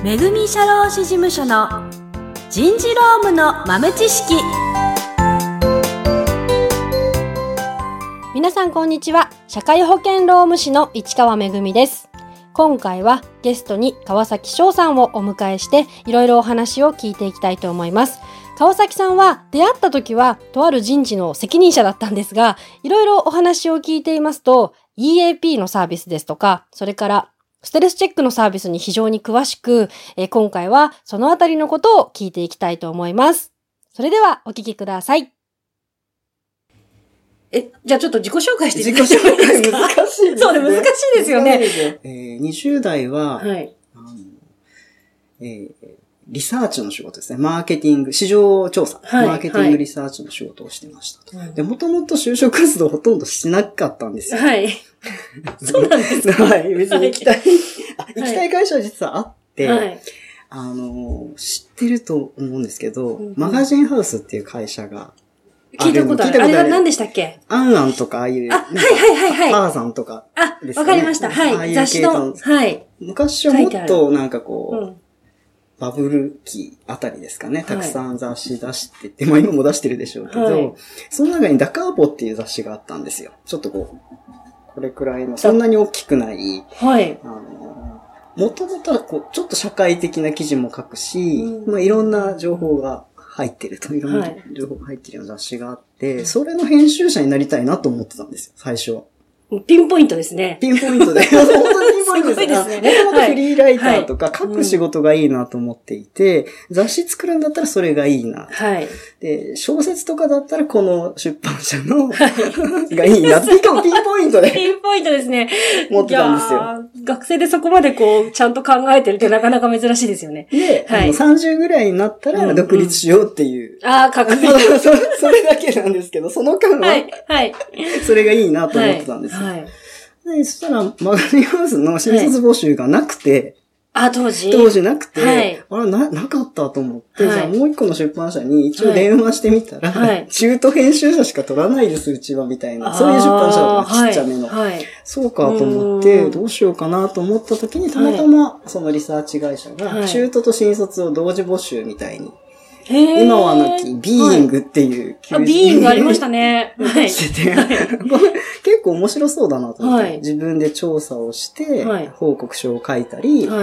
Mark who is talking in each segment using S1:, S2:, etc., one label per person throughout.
S1: めぐみ社労士事務所の人事労務の豆知識。皆さんこんにちは。社会保険労務士の市川めぐみです。今回はゲストに川崎翔さんをお迎えしていろいろお話を聞いていきたいと思います。川崎さんは出会った時はとある人事の責任者だったんですが、いろいろお話を聞いていますと EAP のサービスですとか、それからステルスチェックのサービスに非常に詳しく、今回はそのあたりのことを聞いていきたいと思います。それではお聞きください。じゃあちょっと自己紹介していただけますか？
S2: 自己紹介難しいですね。
S1: そうね、難しいですよね。
S2: 20代は、
S1: はい。
S2: リサーチの仕事ですね。マーケティング、市場調査、
S1: はい、
S2: マーケティングリサーチの仕事をしてましたと。で、もともと就職活動ほとんどしなかったんですよ。
S1: はい。そうなんですか？
S2: はい。別に行きたい会社は実はあって、
S1: はい。
S2: 知ってると思うんですけど、マガジンハウスっていう会社が
S1: 聞いたことある。あれは何でしたっけ？
S2: アンアンとかああいう、
S1: はい。
S2: ターザンとかですね。
S1: わかりました。はい。雑誌の、はい。
S2: 昔はもっとなんかこう、バブル期あたりですかね。たくさん雑誌出してて、まあ今も出してるでしょうけど、その中にダカーポっていう雑誌があったんですよ。ちょっとこれくらいの、そんなに大きくない。
S1: はい。
S2: もともとはちょっと社会的な記事も書くし、まあいろんな情報が入ってると、いろんな情報が入ってるような雑誌があって、それの編集者になりたいなと思ってたんですよ、最初は。
S1: ピンポイントですね。
S2: ピンポイントで。本当にピンポイントですね。もともとフリーライターとか書く仕事がいいなと思っていて、雑誌作るんだったらそれがいいな。
S1: はい。
S2: で、小説とかだったらこの出版社のがいいなって、しかもピンポイントで。
S1: ピンポイントですね。
S2: 持ってたんですよ。
S1: 学生でそこまでちゃんと考えてるってなかなか珍しいですよね。
S2: で、30ぐらいになったら独立しようっていう。
S1: かっこいい。
S2: それだけなんですけど、その間は、それがいいなと思ってたんですよ。で、そしたら、マガジンハウスの新卒募集がなくて、当時なくて、なかったと思って、じゃあもう一個の出版社に一応電話してみたら、中途編集者しか取らないです、うちは、みたいな。そういう出版社がちっちゃめの。そうかと思って、どうしようかなと思った時に、たまたまそのリサーチ会社が、中途と新卒を同時募集みたいに、今はなき、ビーイングっていう、
S1: ビーイングありましたね。
S2: してて、結構面白そうだなと思って、自分で調査をして、報告書を書いたり、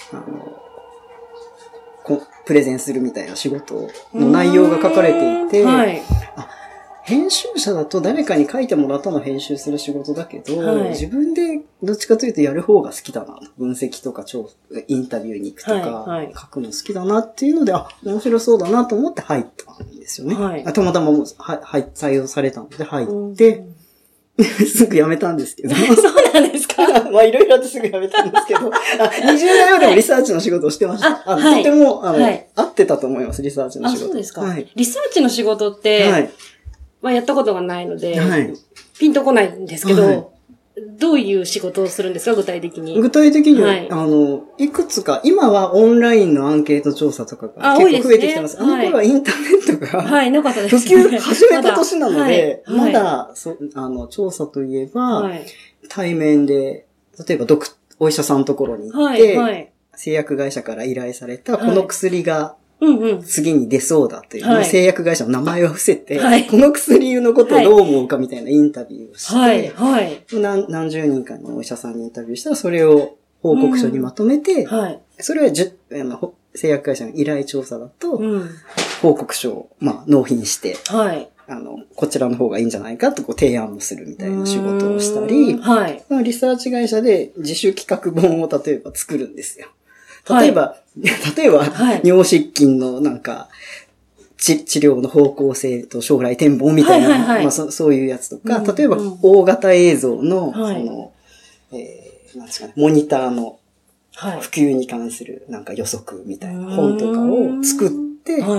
S2: プレゼンするみたいな仕事の内容が書かれていて、編集者だと誰かに書いてもらったのを編集する仕事だけど、自分でどっちかというとやる方が好きだな。分析とかインタビューに行くとか、書くの好きだなっていうので、面白そうだなと思って入ったんですよね。たまたま採用されたので入って、すぐ辞めたんですけど。
S1: そうなんですか？
S2: まあいろいろあってすぐ辞めたんですけど、20代までもリサーチの仕事をしてました。とても、合ってたと思います、リサーチの仕事。
S1: そうですか。リサーチの仕事って、やったことがないので、ピンとこないんですけど、どういう仕事をするんですか、具体的に。
S2: 具体的には、いくつか、今はオンラインのアンケート調査とかが結構増えてきてます。あの頃はインターネットが、
S1: なかったです
S2: 普及始めた年なので、まだ、調査といえば、対面で、例えばお医者さんのところに行って、製薬会社から依頼された、この薬が、次に出そうだという、製薬会社の名前を伏せて、この薬のことをどう思うかみたいなインタビューをして、何十人かのお医者さんにインタビューしたら、それを報告書にまとめて、それは製薬会社の依頼調査だと、報告書を納品して、こちらの方がいいんじゃないかと提案をするみたいな仕事をしたり、リサーチ会社で自主企画本を例えば作るんですよ。例えば、尿失禁の治療の方向性と将来展望みたいな、そういうやつとか、例えば大型映像の、なんですかね、モニターの普及に関する予測みたいな本とかを作って、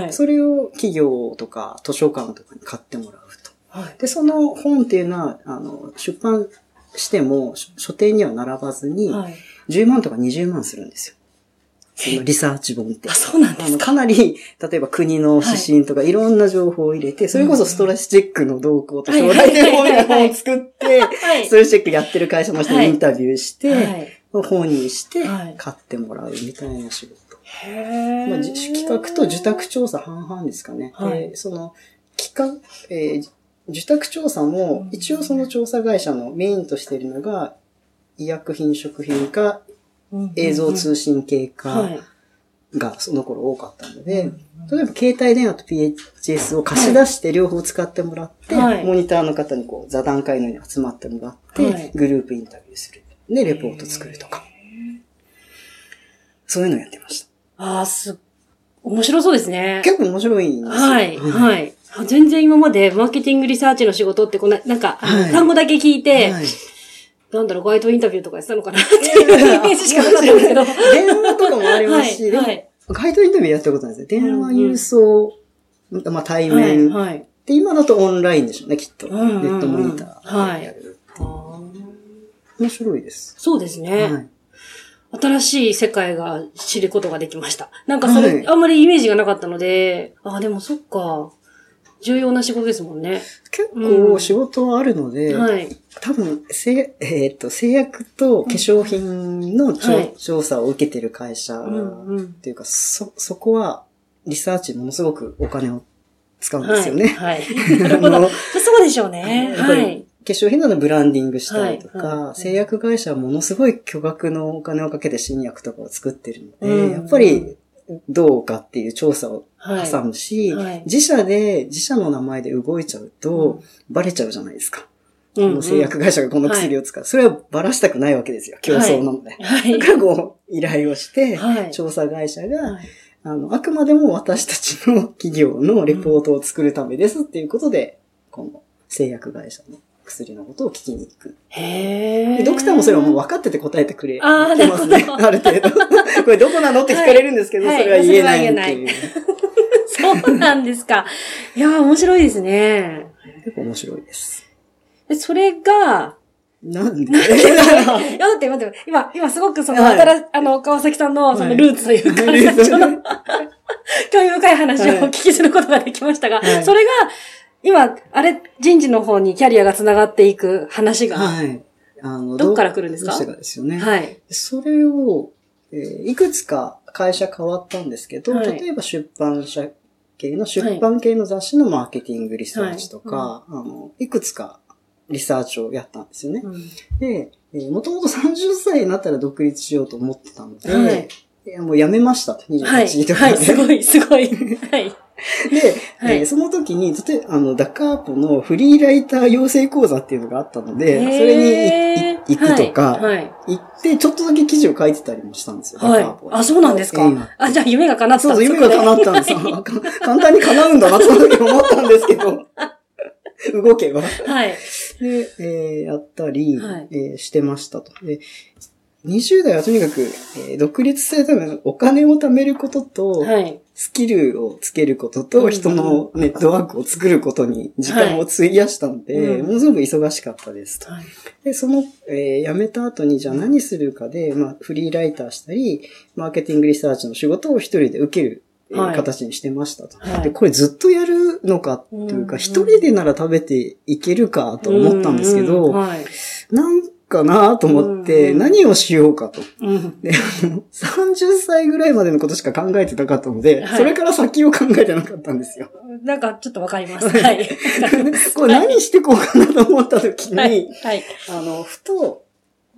S2: それを企業とか図書館とかに買ってもらうと。で、その本っていうのは、出版しても書店には並ばずに、10万とか20万するんですよ。そのリサーチ本って。
S1: そうなんですか。
S2: かなり、例えば国の指針とかいろんな情報を入れて、それこそストレスチェックの動向と将来展望みたいな本を作って、ストレスチェックやってる会社の人にインタビューして、 本にして買ってもらうみたいな仕事。まあ、企画と受託調査半々ですかね。その受託調査も、一応その調査会社のメインとしているのが、医薬品、食品か、映像通信系かがその頃多かったので、例えば携帯電話と PHS を貸し出して両方使ってもらって、モニターの方に座談会のように集まってもらって、グループインタビューする。で、レポート作るとか。そういうのをやってました。
S1: 面白そうですね。
S2: 結構面白いんですよ。
S1: はい。全然今までマーケティングリサーチの仕事ってなんか、単語だけ聞いて、なんだろう、街頭インタビューとかやってたのかなっていうイメージしかなかったんですけど。
S2: 電話とかもありますし、街頭インタビューやったことないですよ。電話郵送、まあ対面。で、今だとオンラインでしょうね、きっと。ネットモニターやる。面白いです。
S1: そうですね。新しい世界が知ることができました。なんかそれ、あんまりイメージがなかったので、でもそっか。重要な仕事ですもんね。
S2: 結構仕事はあるので、多分、製薬と化粧品の調査を受けてる会社っていうか、そこはリサーチものすごくお金を使うんですよね。
S1: なるほど。そうでしょうね。
S2: 化粧品などのブランディングしたりとか、製薬会社はものすごい巨額のお金をかけて新薬とかを作ってるので、やっぱりどうかっていう調査を挟むし、自社の名前で動いちゃうとバレちゃうじゃないですか。製薬会社がこの薬を使う。それはバラしたくないわけですよ。競争なので。だから依頼をして、調査会社が、あくまでも私たちの企業のレポートを作るためですっていうことで、この製薬会社の薬のことを聞きに行く。ドクターもそれはもう分かってて答えてくれてますね。ある程度。これどこなのって聞かれるんですけど、それは言えないっていう。
S1: そうなんですか。いや、面白いですね。
S2: 結構面白いです。
S1: それが、
S2: なんで
S1: 待って。今すごく川崎さんのそのルーツというか、興味深い話をお聞きすることができましたが、それが、今、人事の方にキャリアが繋がっていく話が、どっから来るんですか？
S2: どうしてかですよね。それを、いくつか会社変わったんですけど、例えば出版系の雑誌のマーケティングリサーチとか、いくつかリサーチをやったんですよね。で、もともと30歳になったら独立しようと思ってたので、もう辞めました。28とかで。
S1: すごい。
S2: で、その時に、ダカーポのフリーライター養成講座っていうのがあったので、それに行くとか、行って、ちょっとだけ記事を書いてたりもしたんですよ、ダカーポ。
S1: そうなんですか。じゃあ夢が叶ったんですか？
S2: そう、夢が叶ったんですよ。簡単に叶うんだな、その時思ったんですけど。動けば。で、やったり、してましたと。で、20代はとにかく、独立するためのお金を貯めることと、スキルをつけることと、人のネットワークを作ることに時間を費やしたので、ものすごく忙しかったですと。で、辞めた後にじゃあ何するかで、フリーライターしたり、マーケティングリサーチの仕事を一人で受ける。形にしてましたと。で、これずっとやるのかっていうか、一人でなら食べていけるかと思ったんですけど、なんかなと思って、何をしようかと。で、30歳ぐらいまでのことしか考えてなかったので、それから先を考えてなかったんですよ。
S1: なんかちょっとわかります。
S2: これ何してこうかなと思った時に、ふと、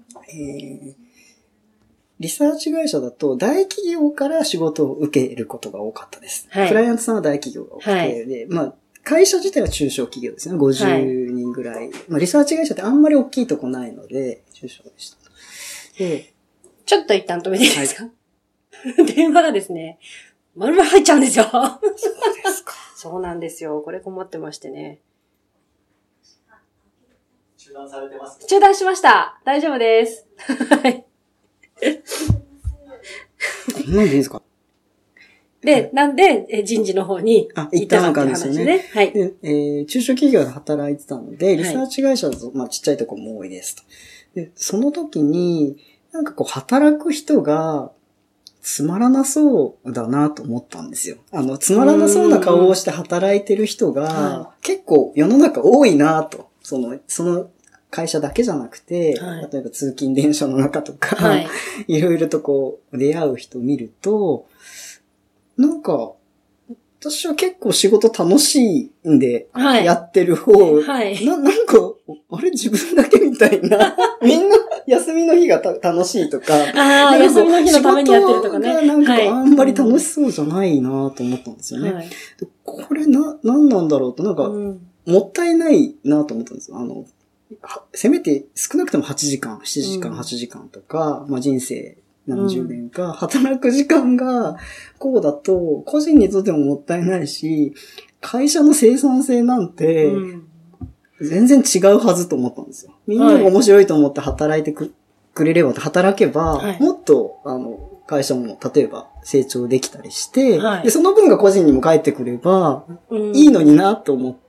S2: リサーチ会社だと大企業から仕事を受けることが多かったです。クライアントさんは大企業が多くて、で、会社自体は中小企業ですね。50人ぐらい。リサーチ会社ってあんまり大きいとこないので、中小でした。で、
S1: ちょっと一旦止めていいですか？電話がですね、丸々入っちゃうんですよ。そう
S2: ですか。
S1: そうなんですよ。これ困ってましてね。
S2: 中断されてますか？
S1: 中断しました。大丈夫です。はい。
S2: こんなんでいいですか？
S1: で、なんで、人事の方に
S2: 行ったのかですよね。はい。で、中小企業で働いてたので、リサーチ会社だと、ちっちゃいところも多いですと。で、その時に、働く人が、つまらなそうだなと思ったんですよ。つまらなそうな顔をして働いてる人が、結構世の中多いなと。 会社だけじゃなくて、
S1: はい、
S2: 例えば通勤電車の中とか、はい、いろいろとこう出会う人を見ると、なんか、私は結構仕事楽しいんで、やってる方、はい、なんか、あれ自分だけみたいな、みんな休みの日が楽しいとか、
S1: 休みの日のためにやってるとかね。
S2: なんかあんまり楽しそうじゃないなと思ったんですよね。はい、これなんなんだろうと、なんか、もったいないなと思ったんですよ。せめて少なくとも8時間、7時間、8時間とか、まあ人生、何十年か働く時間がこうだと個人にとってももったいないし、会社の生産性なんて全然違うはずと思ったんですよ。みんなが面白いと思って働いてくれれば、働けば、もっと会社も例えば成長できたりして、でその分が個人にも返ってくればいいのになと思って、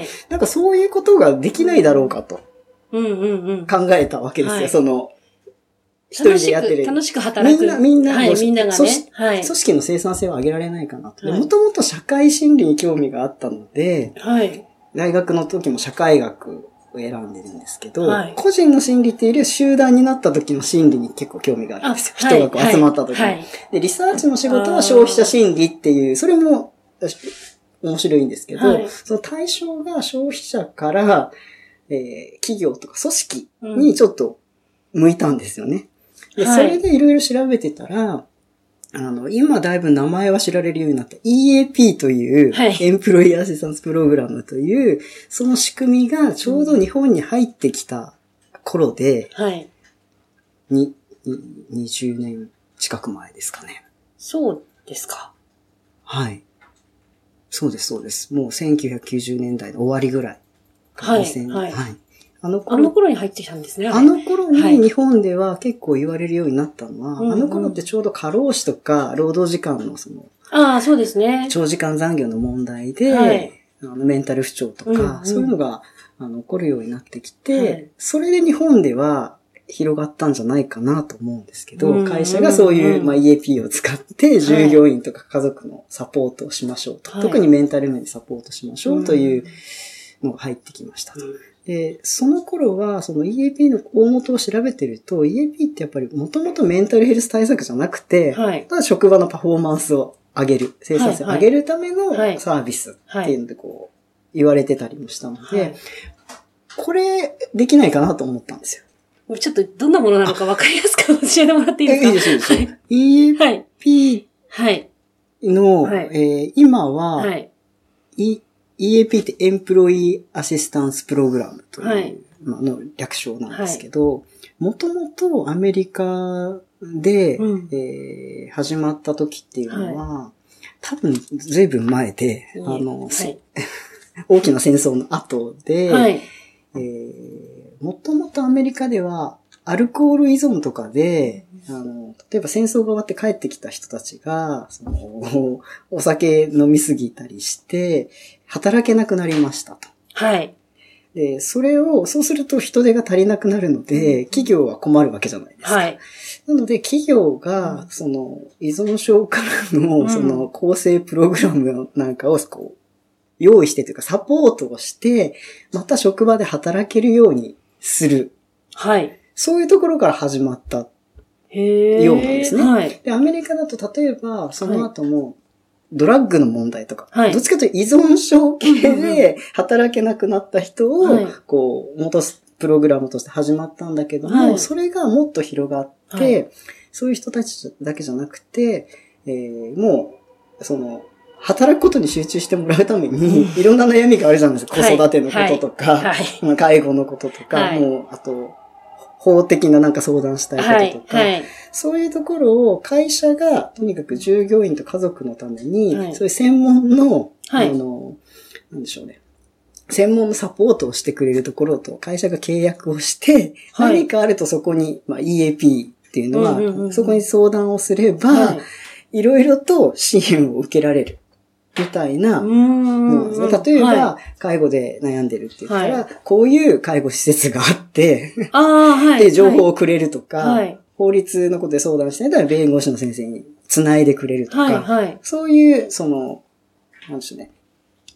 S2: なんかそういうことができないだろうかと考えたわけですよ。一人でやってる。
S1: 楽しく働く。
S2: みんながね。
S1: 組
S2: 織の生産性を上げられないかなと。もともと社会心理に興味があったので、大学の時も社会学を選んでるんですけど、個人の心理っていうよりは集団になった時の心理に結構興味があるんですよ。人がこう集まった時に。で、リサーチの仕事は消費者心理っていう、それも面白いんですけど、その対象が消費者から、企業とか組織にちょっと向いたんですよね。で、それでいろいろ調べてたら、今だいぶ名前は知られるようになった EAP という、エンプロイアシスタンスプログラムという、その仕組みがちょうど日本に入ってきた頃で、20年近く前ですかね。
S1: そうですか。
S2: はい。そうです、そうです。もう1990年代の終わりぐらい。
S1: はい。あの頃に入ってきたんですね。
S2: あの頃に日本では結構言われるようになったのは、あの頃ってちょうど過労死とか労働時間の
S1: そうですね。
S2: 長時間残業の問題で、メンタル不調とか、そういうのが起こるようになってきて、それで日本では広がったんじゃないかなと思うんですけど、会社がそういう、EAP を使って従業員とか家族のサポートをしましょうと。特にメンタル面でサポートしましょうというのが入ってきましたと。で、その頃は、その EAP の大元を調べてると、EAP ってやっぱりもともとメンタルヘルス対策じゃなくて、ただ職場のパフォーマンスを上げる、生産性を上げるためのサービスっていうのでこう、言われてたりもしたので、これできないかなと思ったんです
S1: よ。ちょっとどんなものなのか分かりやすく教えてもらっていいですか？
S2: いいです、いいです。EAP の、今は、EAP ってエンプロイアシスタンスプログラムというの略称なんですけど、もともとアメリカで、始まった時っていうのは、多分ずいぶん前で、大きな戦争の後で、もともとアメリカではアルコール依存とかで、例えば戦争が終わって帰ってきた人たちが、お酒飲みすぎたりして、働けなくなりましたと。で、そうすると人手が足りなくなるので、企業は困るわけじゃないですか。なので、企業が、依存症からの、構成プログラムなんかを、用意してというか、サポートをして、また職場で働けるようにする。そういうところから始まったようなんですね。で、アメリカだと例えば、その後も、ドラッグの問題とか、どっちかというと依存症系で働けなくなった人を、戻すプログラムとして始まったんだけども、それがもっと広がって、そういう人たちだけじゃなくて、もう、働くことに集中してもらうために、いろんな悩みがあるじゃないですか。子育てのこととか、介護のこととか、もう、あと、法的ななんか相談したいこととか、そういうところを会社がとにかく従業員と家族のために、そういう専門の、なんでしょうね。専門のサポートをしてくれるところと会社が契約をして、何かあるとそこに、EAP っていうのは、そこに相談をすれば、いろいろと支援を受けられる。みたいなものですね。例えば、介護で悩んでるって言ったら、こういう介護施設があって、で、情報をくれるとか、法律のことで相談してたら弁護士の先生に繋いでくれるとか、そういう、なんでしょうね。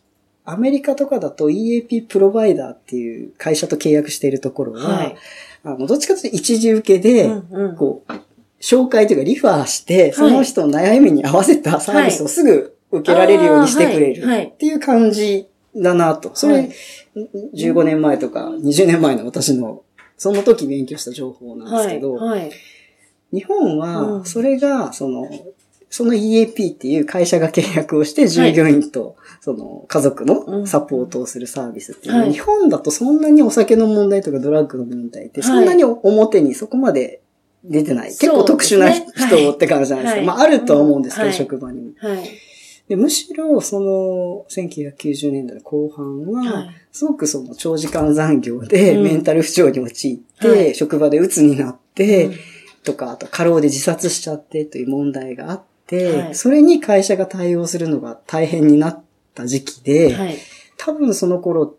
S2: アメリカとかだと EAP プロバイダーっていう会社と契約しているところは、どっちかというと一時受けで、こう、紹介というかリファーして、その人の悩みに合わせたサービスをすぐ受けられるようにしてくれるっていう感じだなと。それ、15年前とか20年前の私の、その時勉強した情報なんですけど、日本は、それが、その EAP っていう会社が契約をして従業員と、その家族のサポートをするサービスっていうのは、日本だとそんなにお酒の問題とかドラッグの問題ってそんなに表にそこまで出てない。結構特殊な人って感じじゃないですか。まああるとは思うんですけど、職場にも。でむしろ、その、1990年代の後半は、すごくその長時間残業でメンタル不調に陥って、職場で鬱になって、とか、あと過労で自殺しちゃってという問題があって、それに会社が対応するのが大変になった時期で、多分その頃って、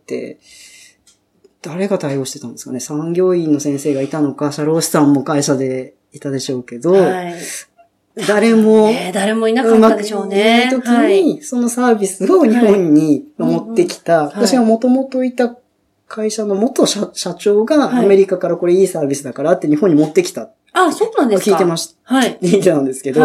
S2: 誰が対応してたんですかね。産業医の先生がいたのか、社労士さんも会社でいたでしょうけど、誰も
S1: いなかったでしょうね。
S2: 時に、そのサービスを日本に持ってきた、私がもともといた会社の元社長がアメリカからこれいいサービスだからって日本に持ってきた。
S1: あ、そうなんですか。
S2: 聞いてました。聞いてたんですけど、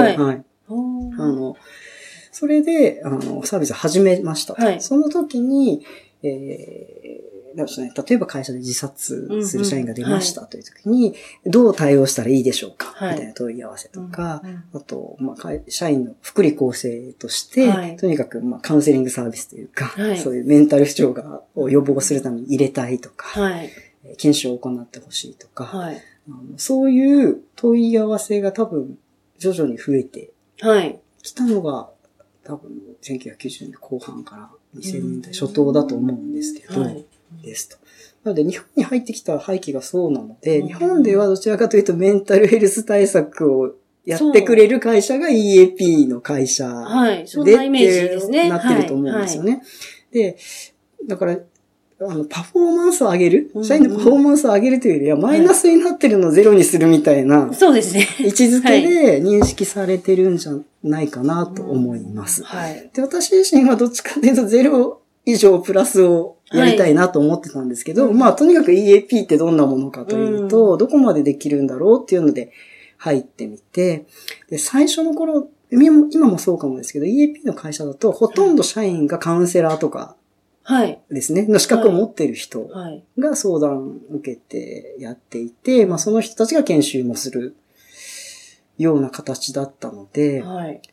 S2: それで、サービスを始めました。その時に、なんですね、例えば会社で自殺する社員が出ましたという時に、どう対応したらいいでしょうか、みたいな問い合わせとか、あと、まあ、社員の福利厚生として、とにかく、まあ、カウンセリングサービスというか、そういうメンタル不調を予防するために入れたいとか、研修を行ってほしいとか、そういう問い合わせが多分、徐々に増えてきたのが、多分、1990年後半から2000年代初頭だと思うんですけど、ですと。なので、日本に入ってきた背景がそうなので、日本ではどちらかというとメンタルヘルス対策をやってくれる会社が EAP の会社で、
S1: そんなイメージですね。
S2: なってると思うんですよね。で、だから、パフォーマンスを上げる、社員のパフォーマンスを上げるというよりは、マイナスになってるのをゼロにするみたいな、
S1: そうですね。
S2: 位置づけで認識されてるんじゃないかなと思います。で、私自身はどっちかというとゼロ以上プラスをやりたいなと思ってたんですけど、まあとにかく EAP ってどんなものかというと、どこまでできるんだろうっていうので入ってみて、で、最初の頃、今もそうかもですけど、EAP の会社だとほとんど社員がカウンセラーとかですね、の資格を持っている人が相談を受けてやっていて、まあその人たちが研修もするような形だったので、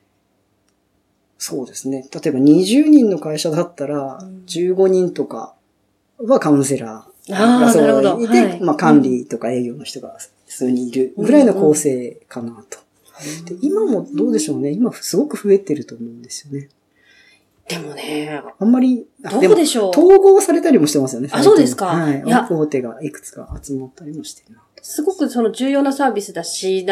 S2: そうですね。例えば20人の会社だったら、15人とかはカウンセラーがそういて、まあ管理とか営業の人が数人いるぐらいの構成かなと。で今もどうでしょうね。今すごく増えてると思うんですよね。
S1: でもね、
S2: あんまり、
S1: どうでしょう。
S2: 統合されたりもしてますよね。
S1: あ、そうですか。
S2: はい。大手がいくつか集まったりもしてるなと。
S1: すごくその重要なサービスだし、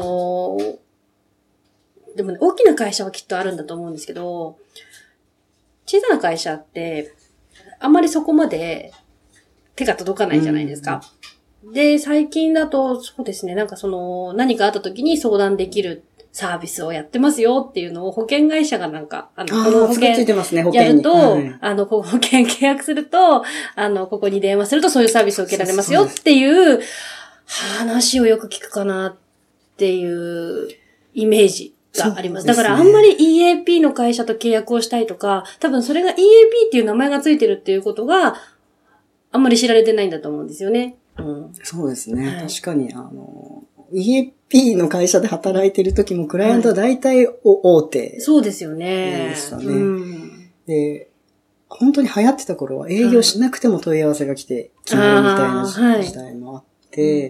S1: でもね、大きな会社はきっとあるんだと思うんですけど、小さな会社って、あんまりそこまで手が届かないじゃないですか。で、最近だと、そうですね、なんか何かあった時に相談できるサービスをやってますよっていうのを保険会社がなんか、この保険やると、保険契約すると、ここに電話するとそういうサービスを受けられますよっていう話をよく聞くかなっていうイメージがあります。だからあんまり EAP の会社と契約をしたいとか、多分それが EAP っていう名前がついてるっていうことがあんまり知られてないんだと思うんですよね。
S2: そうですね。確かにEAP の会社で働いてる時もクライアントは大体大手、
S1: そうですよね。
S2: でしたね。で、本当に流行ってた頃は営業しなくても問い合わせが来て決まるみたいな時代もあって、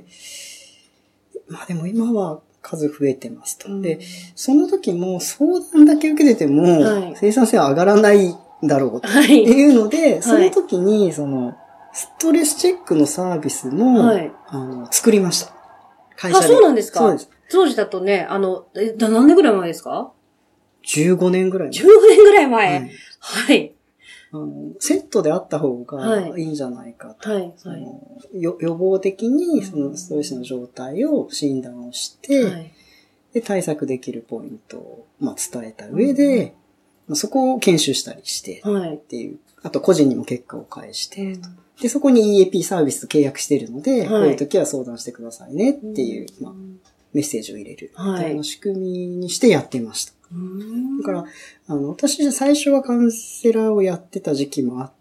S2: まあでも今は数増えてますと。で、その時も相談だけ受けてても生産性は上がらないんだろうっていうので、その時にストレスチェックのサービスも、作りました。会社で。
S1: そうなんですか？
S2: そうです。
S1: 当時だとね、何年ぐらい前ですか？
S2: 15 年ぐらい
S1: 前。15年ぐらい前。はい。
S2: セットであった方がいいんじゃないかと。予防的にそのストレスの状態を診断をして、で対策できるポイントを伝えた上で、 そこを研修したりしてっていう、あと個人にも結果を返して、で、そこに EAP サービスと契約しているので、こういう時は相談してくださいねっていう、メッセージを入れるみたいな仕組みにしてやってました。だから、私最初はカウンセラーをやってた時期もあって、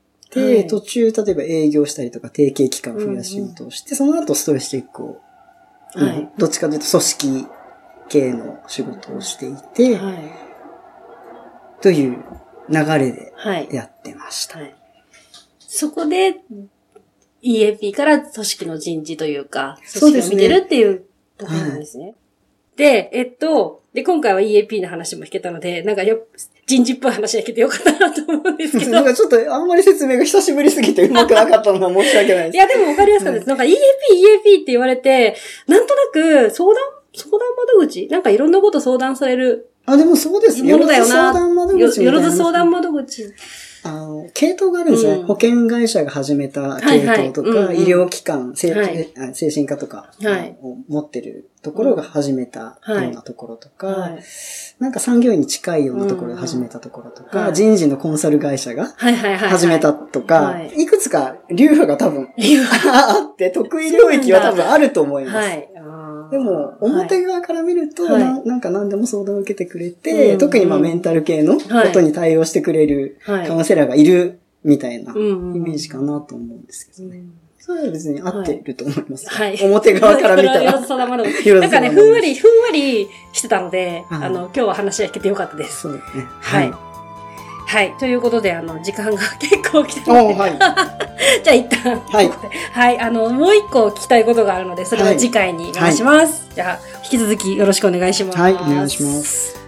S2: 途中、例えば営業したりとか提携期間増やしようとして、その後ストレスチェックを、どっちかというと組織系の仕事をしていて、という流れでやってました。
S1: そこで EAP から組織の人事というか、組織を見てるっていうところなんですね。で、今回は EAP の話も聞けたので、なんか人事っぽい話が聞けてよかったなと思うんですけど。
S2: なんかちょっとあんまり説明が久しぶりすぎてうまくなかったのは申し訳ないです。
S1: いや、でもわかりやすかったです。なんか EAP って言われて、なんとなく相談窓口なんかいろんなこと相談される。
S2: でもそうですね。
S1: ものだよな。
S2: 相談窓口みたいな。
S1: よろず相談窓口。
S2: 系統があるんですね。保険会社が始めた系統とか、医療機関、精神科とかを持ってるところが始めたようなところとか、なんか産業医に近いようなところで始めたところとか、人事のコンサル会社が始めたとか、いくつか流派が多分あって、得意領域は多分あると思います。でも、表側から見ると、なんか何でも相談を受けてくれて、特にメンタル系のことに対応してくれるカウンセラーがいるみたいなイメージかなと思うんですけどね。それは別に合ってると思います。表側から見たら。
S1: なんかね、ふんわりしてたので、今日は話が聞けてよかったです。
S2: そうですね。
S1: はい。ということで、時間が結構来てます。じゃあ一旦。もう一個聞きたいことがあるので、それは次回にお願いします。じゃあ、引き続きよろしくお願いします。
S2: はい、お願いします。